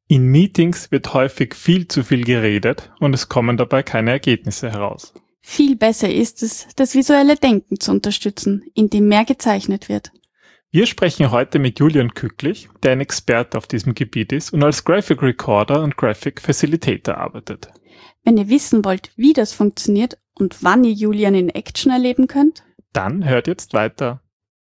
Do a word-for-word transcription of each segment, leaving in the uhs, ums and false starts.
In Meetings wird häufig viel zu viel geredet und es kommen dabei keine Ergebnisse heraus. Viel besser ist es, das visuelle Denken zu unterstützen, indem mehr gezeichnet wird. Wir sprechen heute mit Julian Kücklich, der ein Experte auf diesem Gebiet ist und als Graphic Recorder und Graphic Facilitator arbeitet. Wenn ihr wissen wollt, wie das funktioniert und wann ihr Julian in Action erleben könnt, dann hört jetzt weiter.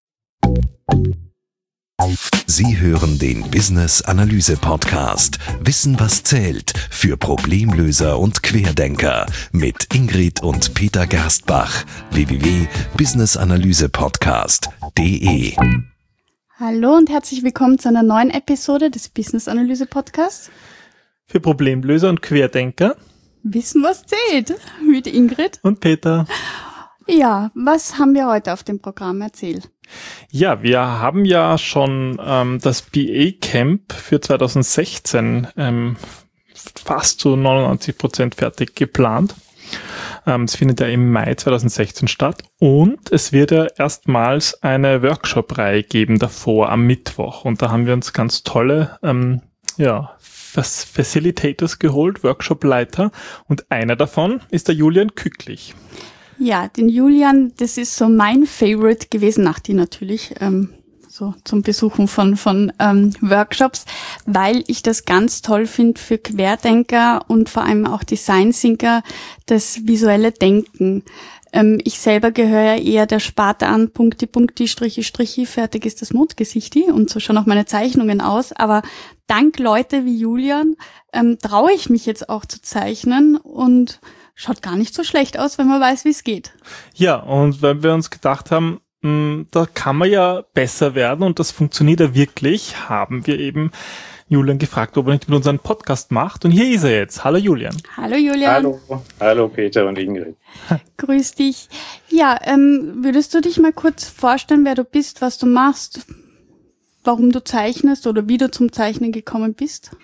Sie hören den Business Analyse Podcast Wissen, was zählt für Problemlöser und Querdenker mit Ingrid und Peter Gerstbach. w w w punkt business analyse podcast punkt d e. Hallo und herzlich willkommen zu einer neuen Episode des Business Analyse Podcasts. Für Problemlöser und Querdenker. Wissen, was zählt mit Ingrid und Peter. Ja, was haben wir heute auf dem Programm? Erzähl. Ja, wir haben ja schon ähm, das B A Camp für zwanzig sechzehn ähm, fast zu neunundneunzig Prozent fertig geplant. Ähm, es findet ja im Mai zwanzig sechzehn statt und es wird ja erstmals eine Workshop-Reihe geben davor am Mittwoch und da haben wir uns ganz tolle ähm, ja, Facilitators geholt, Workshop-Leiter und einer davon ist der Julian Kücklich. Ja, den Julian, das ist so mein Favorite gewesen, nach die natürlich, ähm, so zum Besuchen von von ähm, Workshops, weil ich das ganz toll finde für Querdenker und vor allem auch Design Thinker, das visuelle Denken. Ähm, ich selber gehöre ja eher der Sparte an, Punkti, Punkti, Strichi, Strichi, fertig ist das Mondgesichti und so schauen auch meine Zeichnungen aus, aber dank Leute wie Julian ähm, traue ich mich jetzt auch zu zeichnen und schaut gar nicht so schlecht aus, wenn man weiß, wie es geht. Ja, und weil wir uns gedacht haben, mh, da kann man ja besser werden und das funktioniert ja wirklich, haben wir eben Julian gefragt, ob er nicht mit uns einen Podcast macht. Und hier ist er jetzt. Hallo Julian. Hallo Julian. Hallo, hallo Peter und Ingrid. Grüß dich. Ja, ähm, würdest du dich mal kurz vorstellen, wer du bist, was du machst, warum du zeichnest oder wie du zum Zeichnen gekommen bist?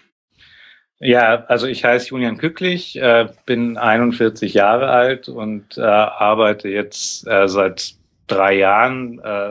Ja, also ich heiße Julian Kücklich, äh, bin einundvierzig Jahre alt und äh, arbeite jetzt äh, seit drei Jahren äh,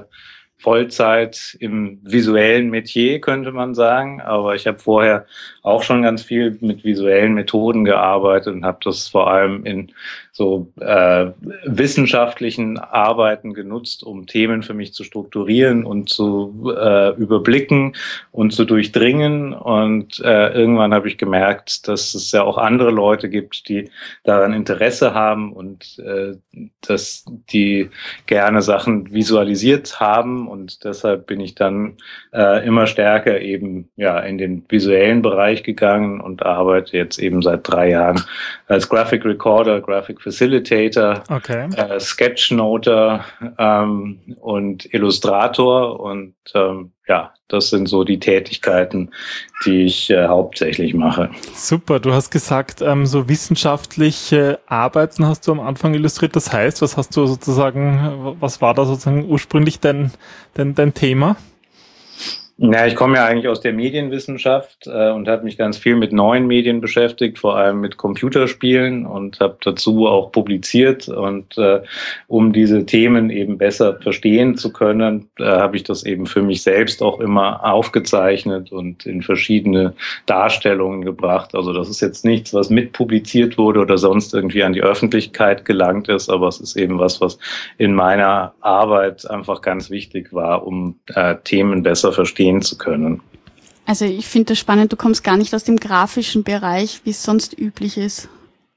Vollzeit im visuellen Metier, könnte man sagen. Aber ich habe vorher auch schon ganz viel mit visuellen Methoden gearbeitet und habe das vor allem in so äh, wissenschaftlichen Arbeiten genutzt, um Themen für mich zu strukturieren und zu äh, überblicken und zu durchdringen. Und äh, irgendwann habe ich gemerkt, dass es ja auch andere Leute gibt, die daran Interesse haben und äh, dass die gerne Sachen visualisiert haben. Und deshalb bin ich dann äh, immer stärker eben ja in den visuellen Bereich gegangen und arbeite jetzt eben seit drei Jahren als Graphic Recorder, Graphic Facilitator, okay. äh, Sketchnoter ähm, und Illustrator und ähm, ja, das sind so die Tätigkeiten, die ich äh, hauptsächlich mache. Super, du hast gesagt, ähm, so wissenschaftliche Arbeiten hast du am Anfang illustriert. Das heißt, was hast du sozusagen, was war da sozusagen ursprünglich dein, dein, dein Thema? Ja, ich komme ja eigentlich aus der Medienwissenschaft äh, und habe mich ganz viel mit neuen Medien beschäftigt, vor allem mit Computerspielen und habe dazu auch publiziert. Und äh, um diese Themen eben besser verstehen zu können, äh, habe ich das eben für mich selbst auch immer aufgezeichnet und in verschiedene Darstellungen gebracht. Also das ist jetzt nichts, was mitpubliziert wurde oder sonst irgendwie an die Öffentlichkeit gelangt ist, aber es ist eben was, was in meiner Arbeit einfach ganz wichtig war, um äh, Themen besser verstehen zu können. Also ich finde das spannend, du kommst gar nicht aus dem grafischen Bereich, wie es sonst üblich ist.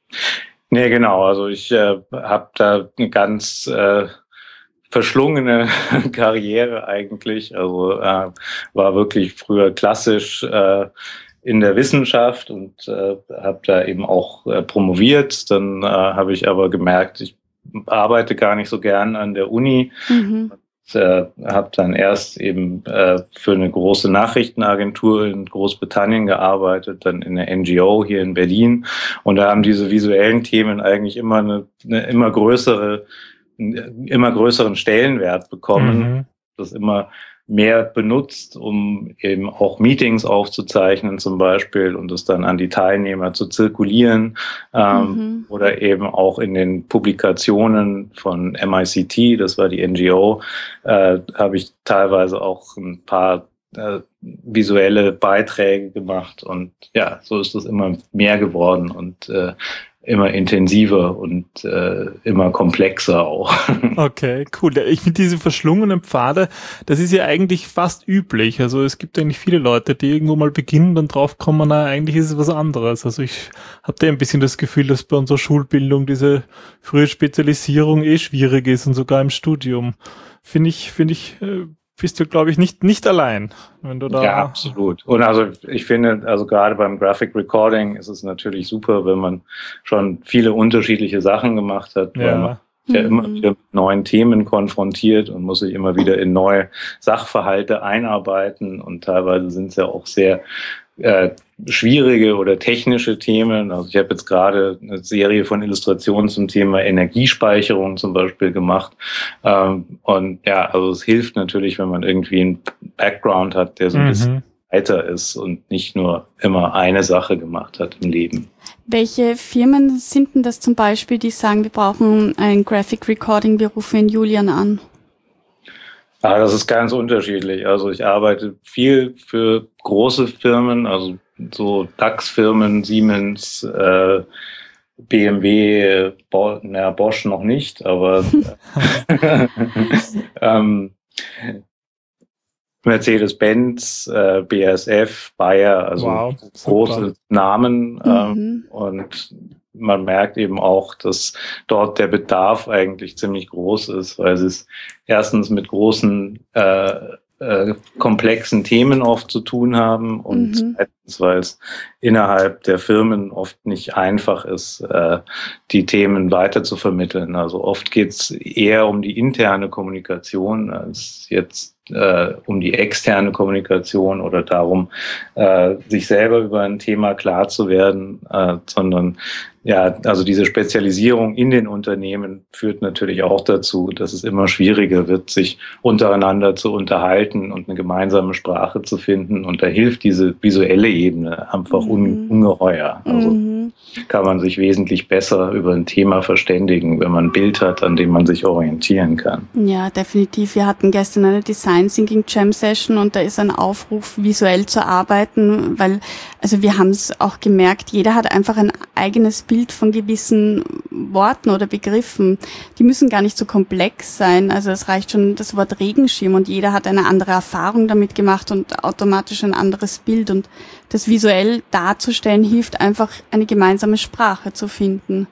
Nee, genau. Also ich äh, habe da eine ganz äh, verschlungene Karriere eigentlich. Also äh, war wirklich früher klassisch äh, in der Wissenschaft und äh, habe da eben auch äh, promoviert. Dann äh, habe ich aber gemerkt, ich arbeite gar nicht so gern an der Uni. Mhm. Äh, habe dann erst eben äh, für eine große Nachrichtenagentur in Großbritannien gearbeitet, dann in der N G O hier in Berlin und da haben diese visuellen Themen eigentlich immer eine, eine immer größere, einen immer größeren Stellenwert bekommen, Mhm. das immer mehr benutzt, um eben auch Meetings aufzuzeichnen zum Beispiel und es dann an die Teilnehmer zu zirkulieren ähm, Mhm. oder eben auch in den Publikationen von M I C T, das war die N G O, äh, habe ich teilweise auch ein paar äh, visuelle Beiträge gemacht und ja, so ist es immer mehr geworden und äh, immer intensiver und äh, immer komplexer auch. Okay, cool. Ich finde diese verschlungenen Pfade, das ist ja eigentlich fast üblich. Also es gibt eigentlich viele Leute, die irgendwo mal beginnen, dann draufkommen, na, eigentlich ist es was anderes. Also ich habe da ein bisschen das Gefühl, dass bei unserer Schulbildung diese frühe Spezialisierung eh schwierig ist und sogar im Studium. Finde ich, finde ich, äh, bist du, glaube ich, nicht, nicht allein, wenn du da. Ja, absolut. Und also ich finde, also gerade beim Graphic Recording ist es natürlich super, wenn man schon viele unterschiedliche Sachen gemacht hat, Ja. weil man ja immer wieder mit neuen Themen konfrontiert und muss sich immer wieder in neue Sachverhalte einarbeiten und teilweise sind es ja auch sehr äh, schwierige oder technische Themen. Also ich habe jetzt gerade eine Serie von Illustrationen zum Thema Energiespeicherung zum Beispiel gemacht. Ähm, und ja, also es hilft natürlich, wenn man irgendwie einen Background hat, der so ein Mhm. bisschen weiter ist und nicht nur immer eine Sache gemacht hat im Leben. Welche Firmen sind denn das zum Beispiel, die sagen, wir brauchen ein Graphic Recording, wir rufen Julian an? Ah, das ist ganz unterschiedlich. Also ich arbeite viel für große Firmen, also so DAX-Firmen, Siemens, äh, B M W, Bo na, Bosch noch nicht, aber ähm, Mercedes-Benz, äh, B A S F, Bayer, also Wow, große super. Namen. Ähm, Mhm. und man merkt eben auch, dass dort der Bedarf eigentlich ziemlich groß ist, weil sie es erstens mit großen, äh, äh, komplexen Themen oft zu tun haben und Mhm. zweitens, weil es innerhalb der Firmen oft nicht einfach ist, äh, die Themen weiter zu vermitteln. Also oft geht es eher um die interne Kommunikation als jetzt äh, um die externe Kommunikation oder darum, äh, sich selber über ein Thema klar zu werden, äh, sondern ja, also diese Spezialisierung in den Unternehmen führt natürlich auch dazu, dass es immer schwieriger wird, sich untereinander zu unterhalten und eine gemeinsame Sprache zu finden. Und da hilft diese visuelle Ebene einfach un Mhm. ungeheuer. Also Mhm. kann man sich wesentlich besser über ein Thema verständigen, wenn man ein Bild hat, an dem man sich orientieren kann. Ja, definitiv. Wir hatten gestern eine Design Thinking Jam Session und da ist ein Aufruf, visuell zu arbeiten, weil, also wir haben es auch gemerkt, jeder hat einfach ein eigenes Bild von gewissen Worten oder Begriffen. Die müssen gar nicht so komplex sein. Also es reicht schon das Wort Regenschirm und jeder hat eine andere Erfahrung damit gemacht und automatisch ein anderes Bild. Und das visuell darzustellen hilft einfach, eine gemeinsame Sprache zu finden.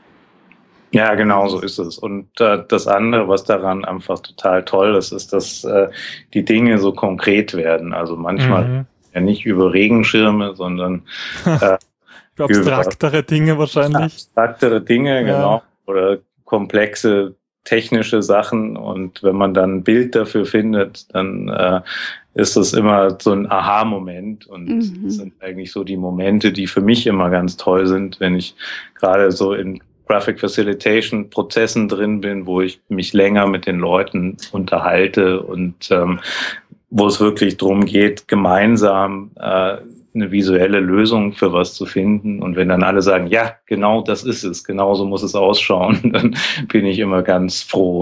Ja, genau so ist es. Und äh, das andere, was daran einfach total toll ist, ist, dass äh, die Dinge so konkret werden. Also manchmal Mhm. ja nicht über Regenschirme, sondern äh, Abstraktere Dinge wahrscheinlich. abstraktere Dinge, Ja. genau, oder komplexe technische Sachen. Und wenn man dann ein Bild dafür findet, dann äh, ist das immer so ein Aha-Moment. Und Mhm. das sind eigentlich so die Momente, die für mich immer ganz toll sind, wenn ich gerade so in Graphic Facilitation Prozessen drin bin, wo ich mich länger mit den Leuten unterhalte und ähm, wo es wirklich darum geht, gemeinsam äh, eine visuelle Lösung für was zu finden. Und wenn dann alle sagen, ja, genau das ist es, genau so muss es ausschauen, dann bin ich immer ganz froh.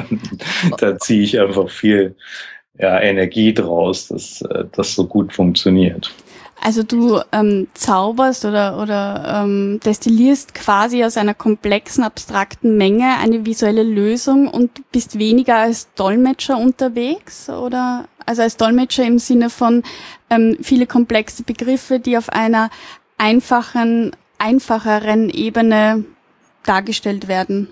Da ziehe ich einfach viel ja, Energie draus, dass das so gut funktioniert. Also du ähm, zauberst oder, oder ähm, destillierst quasi aus einer komplexen, abstrakten Menge eine visuelle Lösung und bist weniger als Dolmetscher unterwegs? Oder also als Dolmetscher im Sinne von ähm, viele komplexe Begriffe, die auf einer einfachen, einfacheren Ebene dargestellt werden?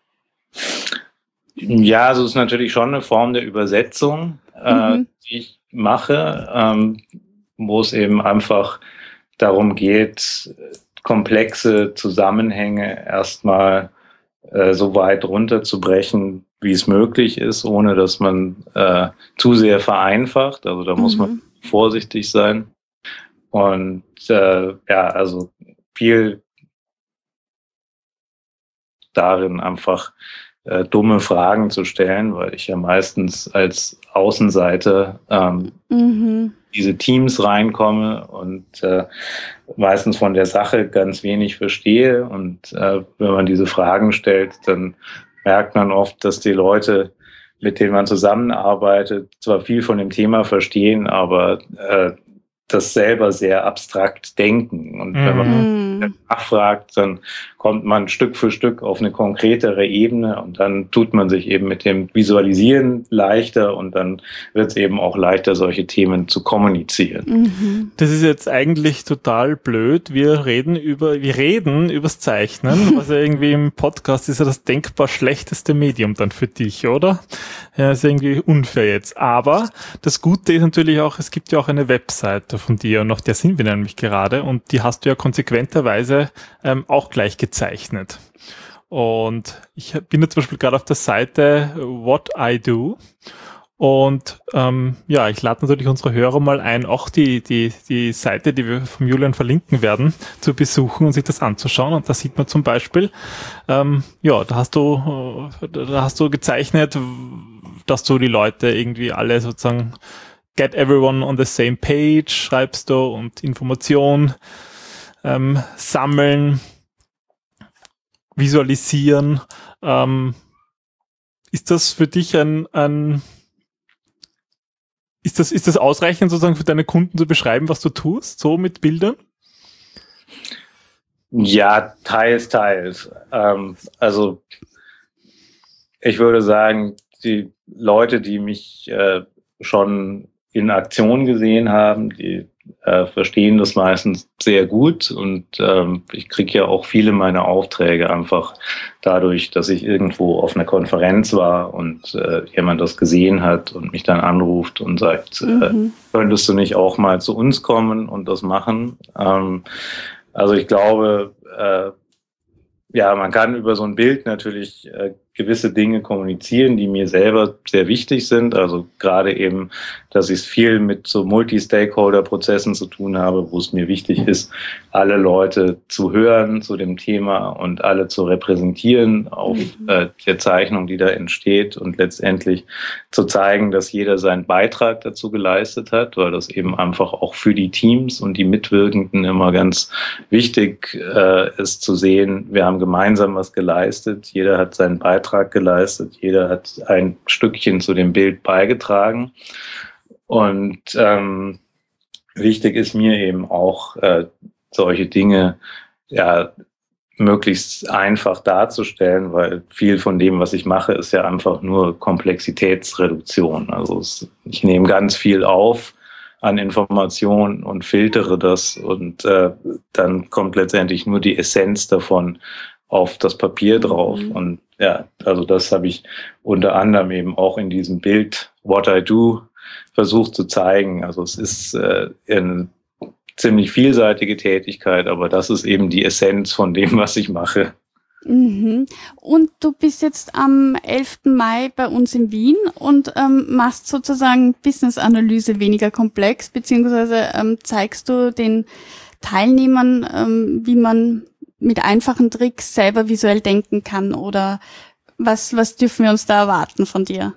Ja, also es ist natürlich schon eine Form der Übersetzung, äh, Mhm. die ich mache, ähm, wo es eben einfach darum geht, komplexe Zusammenhänge erstmal äh, so weit runterzubrechen, wie es möglich ist, ohne dass man äh, zu sehr vereinfacht. Also da muss Mhm. man vorsichtig sein. Und äh, ja, also viel darin einfach äh, dumme Fragen zu stellen, weil ich ja meistens als Außenseiter ähm, Mhm. diese Teams reinkomme und äh, meistens von der Sache ganz wenig verstehe. Und äh, wenn man diese Fragen stellt, dann merkt man oft, dass die Leute mit denen man zusammenarbeitet, zwar viel von dem Thema verstehen, aber äh, das selber sehr abstrakt denken. Und wenn man nachfragt, dann kommt man Stück für Stück auf eine konkretere Ebene und dann tut man sich eben mit dem Visualisieren leichter und dann wird es eben auch leichter, solche Themen zu kommunizieren. Mhm. Das ist jetzt eigentlich total blöd. Wir reden über, wir reden übers Zeichnen, was ja irgendwie im Podcast ist ja das denkbar schlechteste Medium dann für dich, oder? Ja, ist irgendwie unfair jetzt. Aber das Gute ist natürlich auch, es gibt ja auch eine Webseite von dir und auf der sind wir nämlich gerade und die hast du ja konsequenterweise ähm, auch gleich gezeichnet. Und ich bin jetzt zum Beispiel gerade auf der Seite What I Do und ähm, ja, ich lade natürlich unsere Hörer mal ein, auch die die die Seite, die wir vom Julian verlinken werden, zu besuchen und sich das anzuschauen. Und da sieht man zum Beispiel, ähm, ja, da hast du äh, da hast du gezeichnet, dass du die Leute irgendwie alle sozusagen get everyone on the same page schreibst du und Information ähm, sammeln, visualisieren. Ähm, ist das für dich ein, ein ist das, ist das ausreichend sozusagen für deine Kunden zu beschreiben, was du tust, so mit Bildern? Ja, teils, teils. Ähm, also ich würde sagen, die Leute, die mich äh, schon in Aktion gesehen haben, die äh, verstehen das meistens sehr gut und ähm, ich kriege ja auch viele meiner Aufträge einfach dadurch, dass ich irgendwo auf einer Konferenz war und äh, jemand das gesehen hat und mich dann anruft und sagt, mhm. äh, könntest du nicht auch mal zu uns kommen und das machen? Ähm, also ich glaube, äh, ja, man kann über so ein Bild natürlich äh, gewisse Dinge kommunizieren, die mir selber sehr wichtig sind. Also gerade eben, dass ich es viel mit so Multi-Stakeholder-Prozessen zu tun habe, wo es mir wichtig ist, alle Leute zu hören zu dem Thema und alle zu repräsentieren auf mhm. äh, der Zeichnung, die da entsteht und letztendlich zu zeigen, dass jeder seinen Beitrag dazu geleistet hat, weil das eben einfach auch für die Teams und die Mitwirkenden immer ganz wichtig äh, ist zu sehen, wir haben gemeinsam was geleistet, jeder hat seinen Beitrag geleistet, jeder hat ein Stückchen zu dem Bild beigetragen und ähm, wichtig ist mir eben auch, äh, solche Dinge ja möglichst einfach darzustellen, weil viel von dem, was ich mache, ist ja einfach nur Komplexitätsreduktion. Also es, ich nehme ganz viel auf an Informationen und filtere das und äh, dann kommt letztendlich nur die Essenz davon auf das Papier drauf. Mhm. Und ja, also das habe ich unter anderem eben auch in diesem Bild What I Do versucht zu zeigen. Also es ist äh, eine ziemlich vielseitige Tätigkeit, aber das ist eben die Essenz von dem, was ich mache. Mhm. Und du bist jetzt am elften Mai bei uns in Wien und ähm, machst sozusagen Business-Analyse weniger komplex, beziehungsweise ähm, zeigst du den Teilnehmern, ähm, wie man mit einfachen Tricks selber visuell denken kann, oder was, was dürfen wir uns da erwarten von dir?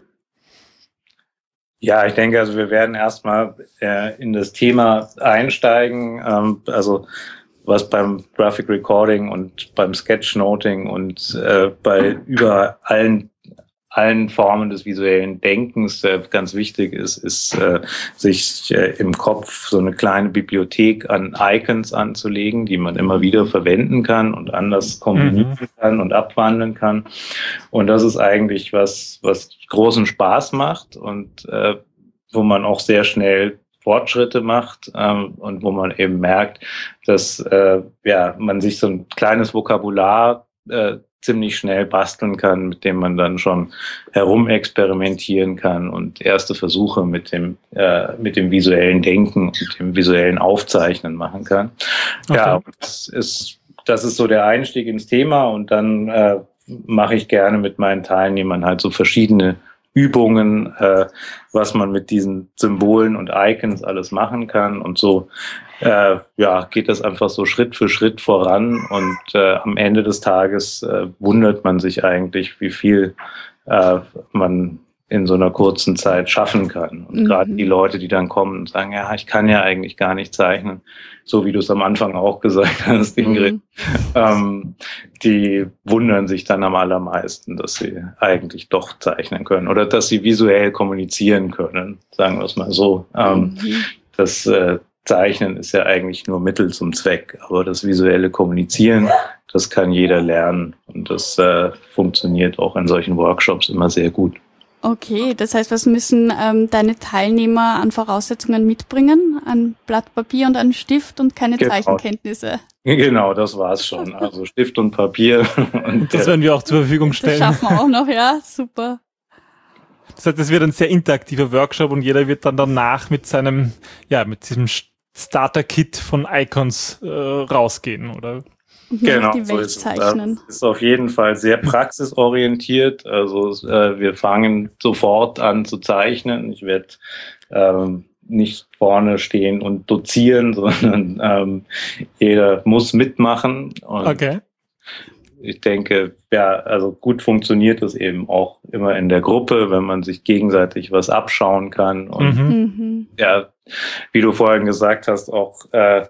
Ja, ich denke, also wir werden erstmal äh, in das Thema einsteigen, ähm, also was beim Graphic Recording und beim Sketchnoting und äh, bei über allen allen Formen des visuellen Denkens äh, ganz wichtig ist, ist äh, sich äh, im Kopf so eine kleine Bibliothek an Icons anzulegen, die man immer wieder verwenden kann und anders kombinieren mhm. kann und abwandeln kann. Und das ist eigentlich was, was großen Spaß macht und äh, wo man auch sehr schnell Fortschritte macht ähm, und wo man eben merkt, dass äh, ja man sich so ein kleines Vokabular äh, ziemlich schnell basteln kann, mit dem man dann schon herumexperimentieren kann und erste Versuche mit dem äh, mit dem visuellen Denken und dem visuellen Aufzeichnen machen kann. Okay. Ja, das ist das ist so der Einstieg ins Thema und dann äh, mache ich gerne mit meinen Teilnehmern halt so verschiedene Übungen, äh, was man mit diesen Symbolen und Icons alles machen kann und so äh, ja geht das einfach so Schritt für Schritt voran und äh, am Ende des Tages äh, wundert man sich eigentlich, wie viel äh, man in so einer kurzen Zeit schaffen kann. Und mhm. gerade die Leute, die dann kommen und sagen, ja, ich kann ja eigentlich gar nicht zeichnen, so wie du es am Anfang auch gesagt hast, Ingrid, mhm. ähm, die wundern sich dann am allermeisten, dass sie eigentlich doch zeichnen können oder dass sie visuell kommunizieren können, sagen wir es mal so. Ähm, mhm. Das äh, Zeichnen ist ja eigentlich nur Mittel zum Zweck, aber das visuelle Kommunizieren, das kann jeder lernen und das äh, funktioniert auch in solchen Workshops immer sehr gut. Okay, das heißt, was müssen ähm, deine Teilnehmer an Voraussetzungen mitbringen? Ein Blatt Papier und einen Stift und keine genau. Zeichenkenntnisse? Genau, das war's schon. Also Stift und Papier. Und das werden wir auch zur Verfügung stellen. Das schaffen wir auch noch, ja, super. Das heißt, es wird ein sehr interaktiver Workshop und jeder wird dann danach mit seinem, ja, mit diesem Starter-Kit von Icons äh, rausgehen, oder? Genau, die so ist es. Das ist auf jeden Fall sehr praxisorientiert. Also äh, wir fangen sofort an zu zeichnen. Ich werde ähm, nicht vorne stehen und dozieren, sondern ähm, jeder muss mitmachen. Und okay. Ich denke, ja, also gut funktioniert es eben auch immer in der Gruppe, wenn man sich gegenseitig was abschauen kann. Und mhm. ja, wie du vorhin gesagt hast, auch äh,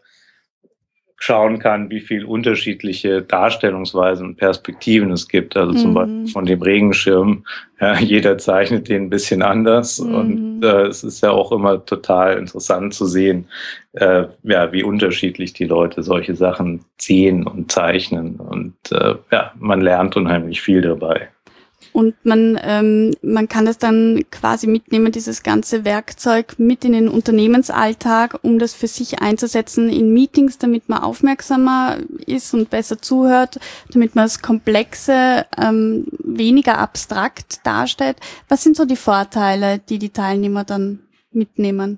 schauen kann, wie viel unterschiedliche Darstellungsweisen und Perspektiven es gibt. Also zum mhm. Beispiel von dem Regenschirm. Ja, jeder zeichnet den ein bisschen anders. Mhm. Und äh, es ist ja auch immer total interessant zu sehen, äh, ja, wie unterschiedlich die Leute solche Sachen sehen und zeichnen. Und äh, ja, man lernt unheimlich viel dabei. Und man, ähm, man kann das dann quasi mitnehmen, dieses ganze Werkzeug mit in den Unternehmensalltag, um das für sich einzusetzen in Meetings, damit man aufmerksamer ist und besser zuhört, damit man das Komplexe ähm, weniger abstrakt darstellt. Was sind so die Vorteile, die die Teilnehmer dann mitnehmen?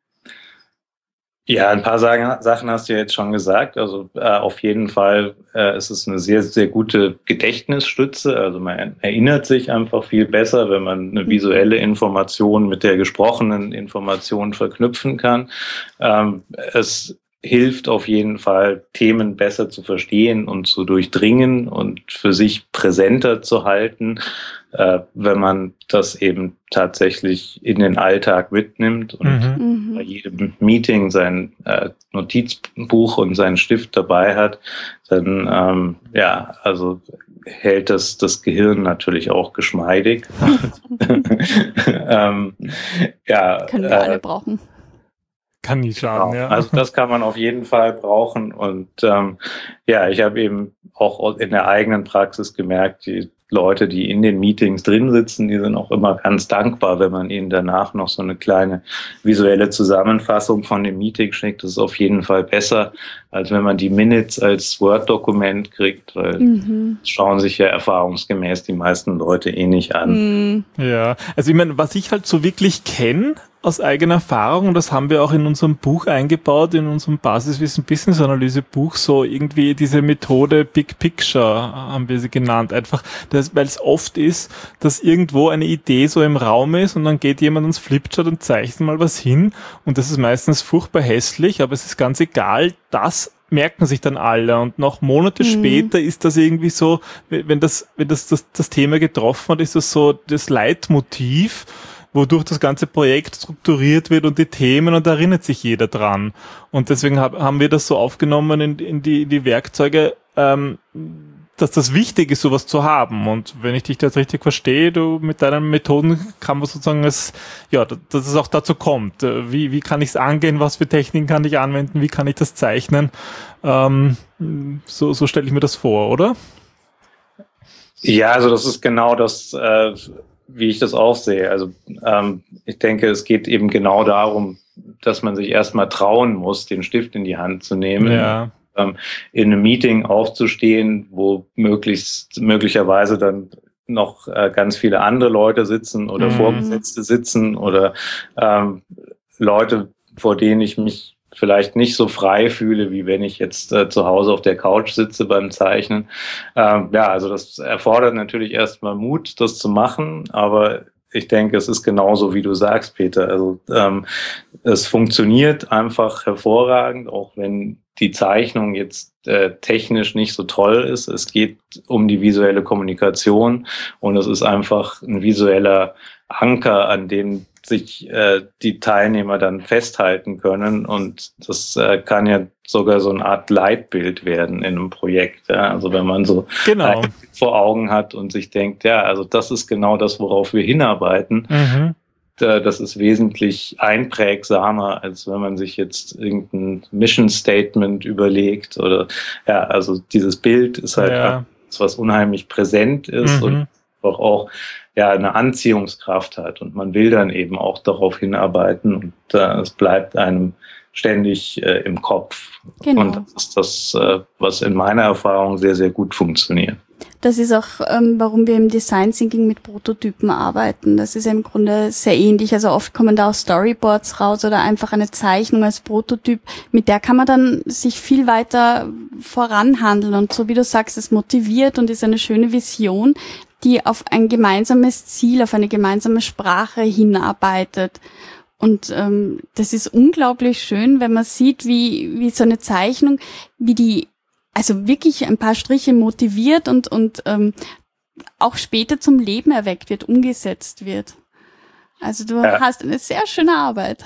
Ja, ein paar Sachen hast du ja jetzt schon gesagt. Also äh, auf jeden Fall äh, ist es eine sehr, sehr gute Gedächtnisstütze. Also man erinnert sich einfach viel besser, wenn man eine visuelle Information mit der gesprochenen Information verknüpfen kann. Ähm, es hilft auf jeden Fall, Themen besser zu verstehen und zu durchdringen und für sich präsenter zu halten, äh, wenn man das eben tatsächlich in den Alltag mitnimmt und mhm. bei jedem Meeting sein äh, Notizbuch und seinen Stift dabei hat, dann ähm, ja, also hält das das Gehirn natürlich auch geschmeidig. ähm, ja, können wir äh, alle brauchen. Kann nicht schaden, genau. ja. Also das kann man auf jeden Fall brauchen. Und ähm, ja, ich habe eben auch in der eigenen Praxis gemerkt, die Leute, die in den Meetings drin sitzen, die sind auch immer ganz dankbar, wenn man ihnen danach noch so eine kleine visuelle Zusammenfassung von dem Meeting schickt. Das ist auf jeden Fall besser, als wenn man die Minutes als Word-Dokument kriegt, weil mhm. das schauen sich ja erfahrungsgemäß die meisten Leute eh nicht an. Mhm. Ja, also ich meine, was ich halt so wirklich kenne, aus eigener Erfahrung, und das haben wir auch in unserem Buch eingebaut, in unserem Basiswissen Business Analyse Buch, so irgendwie diese Methode Big Picture haben wir sie genannt, einfach, das, weil es oft ist, dass irgendwo eine Idee so im Raum ist und dann geht jemand ans Flipchart und zeichnet mal was hin und das ist meistens furchtbar hässlich, aber es ist ganz egal, das merken sich dann alle und noch Monate mhm. später ist das irgendwie so, wenn das, wenn das, das, das Thema getroffen hat, ist das so das Leitmotiv, wodurch das ganze Projekt strukturiert wird und die Themen, und da erinnert sich jeder dran. Und deswegen hab, haben wir das so aufgenommen in, in, die, in die Werkzeuge, ähm, dass das wichtig ist, sowas zu haben. Und wenn ich dich jetzt richtig verstehe, du mit deinen Methoden kann man sozusagen es, ja, dass es auch dazu kommt. Wie, wie kann ich es angehen? Was für Techniken kann ich anwenden? Wie kann ich das zeichnen? Ähm, so, so stelle ich mir das vor, oder? Ja, also das ist genau das, äh, wie ich das auch sehe. Also ähm, ich denke, es geht eben genau darum, dass man sich erstmal trauen muss, den Stift in die Hand zu nehmen, ja. ähm, in einem Meeting aufzustehen, wo möglichst möglicherweise dann noch äh, ganz viele andere Leute sitzen oder mhm. Vorgesetzte sitzen oder ähm, Leute, vor denen ich mich vielleicht nicht so frei fühle, wie wenn ich jetzt äh, zu Hause auf der Couch sitze beim Zeichnen. Ähm, ja, also das erfordert natürlich erstmal Mut, das zu machen, aber ich denke, es ist genauso, wie du sagst, Peter. Also ähm, es funktioniert einfach hervorragend, auch wenn die Zeichnung jetzt äh, technisch nicht so toll ist. Es geht um die visuelle Kommunikation und es ist einfach ein visueller Anker, an dem sich äh, die Teilnehmer dann festhalten können. Und das äh, kann ja sogar so eine Art Leitbild werden in einem Projekt. Ja? Also wenn man so genau. vor Augen hat und sich denkt, ja, also das ist genau das, worauf wir hinarbeiten. Mhm. Das ist wesentlich einprägsamer, als wenn man sich jetzt irgendein Mission Statement überlegt oder, ja, also dieses Bild ist halt ja. etwas, was unheimlich präsent ist mhm. und auch, auch ja, eine Anziehungskraft hat und man will dann eben auch darauf hinarbeiten und äh, es bleibt einem ständig äh, im Kopf. Genau. Und das ist das, äh, was in meiner Erfahrung sehr, sehr gut funktioniert. Das ist auch, ähm, warum wir im Design Thinking mit Prototypen arbeiten. Das ist ja im Grunde sehr ähnlich. Also oft kommen da auch Storyboards raus oder einfach eine Zeichnung als Prototyp. Mit der kann man dann sich viel weiter voranhandeln. Und so wie du sagst, es motiviert und ist eine schöne Vision, die auf ein gemeinsames Ziel, auf eine gemeinsame Sprache hinarbeitet. Und ähm, das ist unglaublich schön, wenn man sieht, wie wie so eine Zeichnung, wie die also wirklich ein paar Striche motiviert und und ähm, auch später zum Leben erweckt wird, umgesetzt wird. Also du ja. hast eine sehr schöne Arbeit.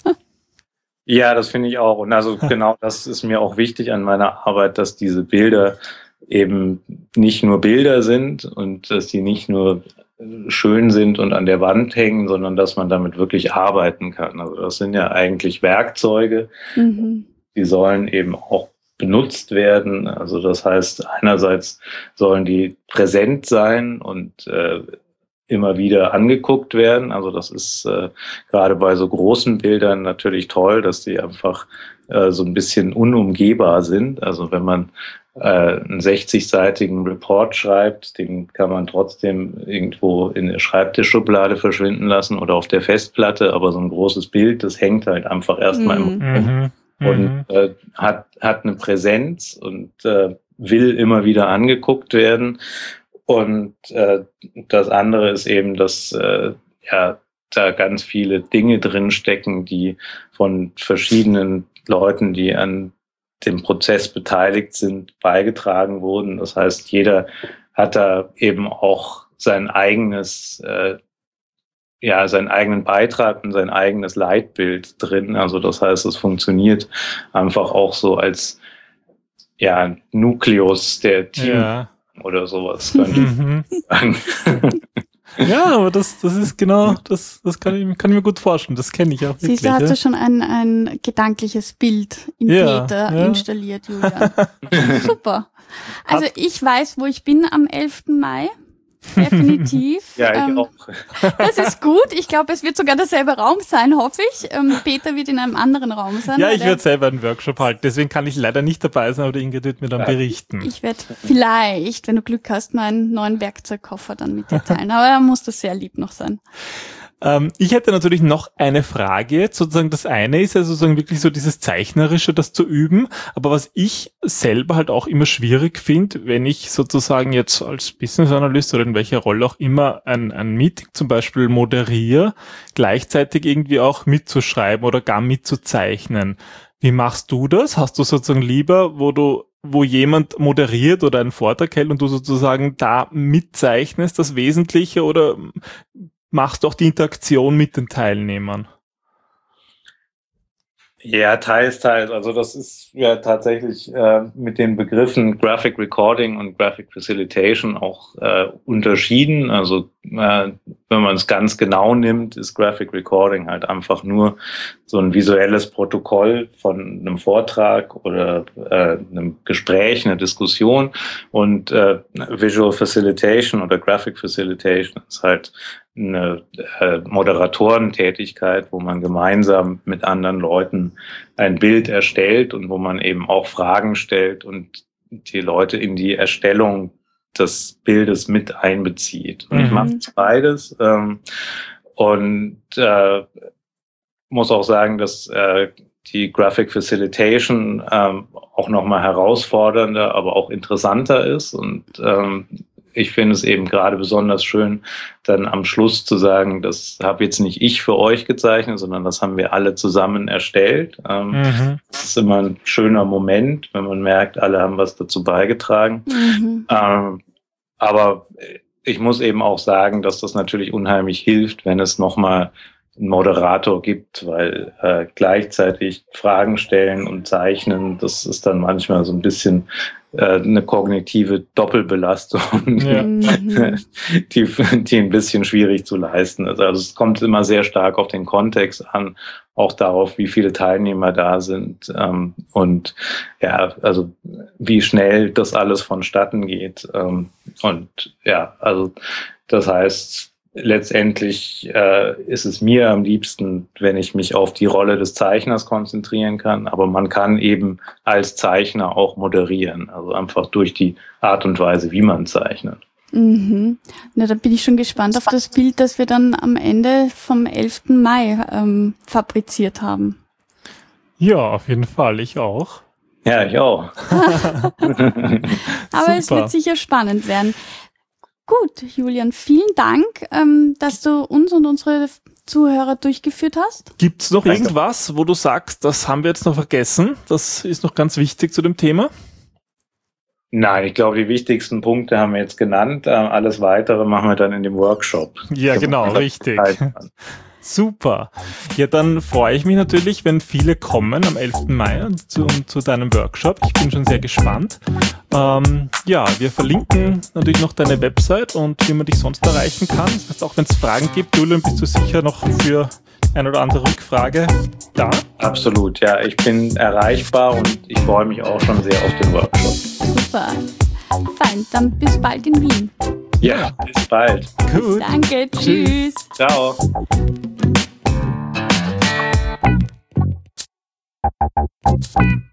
Ja, das finde ich auch. Und also genau das ist mir auch wichtig an meiner Arbeit, dass diese Bilder eben nicht nur Bilder sind und dass die nicht nur schön sind und an der Wand hängen, sondern dass man damit wirklich arbeiten kann. Also das sind ja eigentlich Werkzeuge, mhm. die sollen eben auch benutzt werden. Also das heißt, einerseits sollen die präsent sein und äh, immer wieder angeguckt werden. Also das ist äh, gerade bei so großen Bildern natürlich toll, dass die einfach äh, so ein bisschen unumgehbar sind. Also wenn man äh, einen sechzigseitigen Report schreibt, den kann man trotzdem irgendwo in der Schreibtischschublade verschwinden lassen oder auf der Festplatte, aber so ein großes Bild, das hängt halt einfach erstmal mhm. im Raum und äh, hat hat eine Präsenz und äh, will immer wieder angeguckt werden. Und äh, das andere ist eben, dass äh, ja da ganz viele Dinge drin stecken, die von verschiedenen Leuten, die an dem Prozess beteiligt sind, beigetragen wurden. Das heißt, jeder hat da eben auch sein eigenes, äh, ja, seinen eigenen Beitrag und sein eigenes Leitbild drin. Also das heißt, es funktioniert einfach auch so als ja Nukleus der Team. Ja. Oder sowas könnte ich sagen. Ja, aber das, das ist genau, das, das kann ich, kann ich mir gut vorstellen. Das kenne ich auch wirklich. Siehst du, hast ja. du schon ein, ein gedankliches Bild im ja, Peter ja. installiert, Julian. Super. Also ich weiß, wo ich bin am elften Mai. Definitiv. Ja, ich ähm, auch. Das ist gut. Ich glaube, es wird sogar derselbe Raum sein, hoffe ich. Ähm, Peter wird in einem anderen Raum sein. Ja, ich werde selber einen Workshop halten. Deswegen kann ich leider nicht dabei sein, aber die Ingrid wird mir dann ja. berichten. Ich werde vielleicht, wenn du Glück hast, meinen neuen Werkzeugkoffer dann mit dir teilen. Aber da muss das sehr lieb noch sein. Ähm, ich hätte natürlich noch eine Frage jetzt. Sozusagen das eine ist ja sozusagen wirklich so dieses Zeichnerische, das zu üben. Aber was ich selber halt auch immer schwierig finde, wenn ich sozusagen jetzt als Business Analyst oder in welcher Rolle auch immer ein, ein Meeting zum Beispiel moderiere, gleichzeitig irgendwie auch mitzuschreiben oder gar mitzuzeichnen. Wie machst du das? Hast du sozusagen lieber, wo du wo jemand moderiert oder einen Vortrag hält und du sozusagen da mitzeichnest, das Wesentliche, oder machst du auch die Interaktion mit den Teilnehmern? Ja, teils, teils. Also das ist ja tatsächlich äh, mit den Begriffen Graphic Recording und Graphic Facilitation auch äh, unterschieden. Also äh, wenn man es ganz genau nimmt, ist Graphic Recording halt einfach nur so ein visuelles Protokoll von einem Vortrag oder äh, einem Gespräch, einer Diskussion. Und äh, Visual Facilitation oder Graphic Facilitation ist halt eine äh, Moderatorentätigkeit, wo man gemeinsam mit anderen Leuten ein Bild erstellt und wo man eben auch Fragen stellt und die Leute in die Erstellung des Bildes mit einbezieht. Und mhm. ich mache beides ähm, und äh, muss auch sagen, dass äh, die Graphic Facilitation ähm, auch nochmal herausfordernder, aber auch interessanter ist. Und ähm, ich finde es eben gerade besonders schön, dann am Schluss zu sagen, das habe jetzt nicht ich für euch gezeichnet, sondern das haben wir alle zusammen erstellt. Ähm, mhm. Das ist immer ein schöner Moment, wenn man merkt, alle haben was dazu beigetragen. Mhm. Ähm, aber ich muss eben auch sagen, dass das natürlich unheimlich hilft, wenn es nochmal einen Moderator gibt, weil äh, gleichzeitig Fragen stellen und zeichnen, das ist dann manchmal so ein bisschen äh, eine kognitive Doppelbelastung, ja. die, die ein bisschen schwierig zu leisten ist. Also es kommt immer sehr stark auf den Kontext an, auch darauf, wie viele Teilnehmer da sind ähm, und ja, also wie schnell das alles vonstatten geht. Ähm, und ja, also das heißt, letztendlich äh, ist es mir am liebsten, wenn ich mich auf die Rolle des Zeichners konzentrieren kann, aber man kann eben als Zeichner auch moderieren, also einfach durch die Art und Weise, wie man zeichnet. Mhm. Na, da bin ich schon gespannt auf das Bild, das wir dann am Ende vom elften Mai ähm, fabriziert haben. Ja, auf jeden Fall, ich auch. Ja, ich auch. Aber es wird sicher spannend werden. Gut, Julian, vielen Dank, ähm, dass du uns und unsere Zuhörer durchgeführt hast. Gibt's noch Danke. Irgendwas, wo du sagst, das haben wir jetzt noch vergessen? Das ist noch ganz wichtig zu dem Thema. Nein, ich glaube, die wichtigsten Punkte haben wir jetzt genannt. Alles Weitere machen wir dann in dem Workshop. Ja, genau, richtig. Super. Ja, dann freue ich mich natürlich, wenn viele kommen am elften Mai zu, zu deinem Workshop. Ich bin schon sehr gespannt. Ähm, ja, wir verlinken natürlich noch deine Website und wie man dich sonst erreichen kann. Das heißt, auch wenn es Fragen gibt, Julian, bist du sicher noch für eine oder andere Rückfrage da? Absolut, ja. Ich bin erreichbar und ich freue mich auch schon sehr auf den Workshop. Super. Fein, dann bis bald in Wien. Ja, bis bald. Gut. Danke, tschüss. Ciao. Thank you.